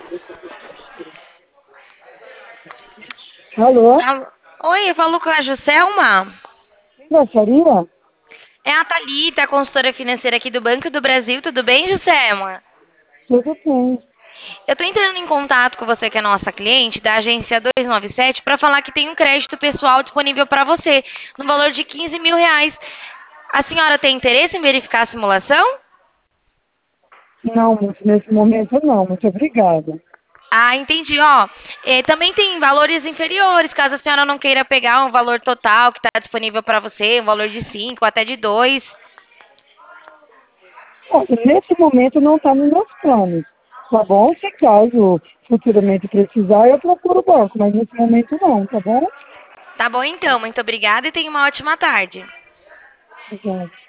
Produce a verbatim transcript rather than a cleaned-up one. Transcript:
Alô? Alô? Oi, eu falo com a Juscelma. Quem gostaria? É a Thalita, a consultora financeira aqui do Banco do Brasil. Tudo bem, Juscelma? Tudo bem. Eu tô entrando em contato com você, que é nossa cliente, da agência duzentos e noventa e sete, para falar que tem um crédito pessoal disponível para você, no valor de quinze mil reais. A senhora tem interesse em verificar a simulação? Não, muito nesse momento não. Muito obrigada. Ah, entendi. Ó, eh, também tem valores inferiores, caso a senhora não queira pegar um valor total que está disponível para você, um valor de cinco, até de dois. Olha, nesse momento não está nos meus planos. Tá bom? Se caso futuramente precisar, eu procuro o banco, mas nesse momento não, tá bom? Tá bom então, muito obrigada e tenha uma ótima tarde. Obrigada.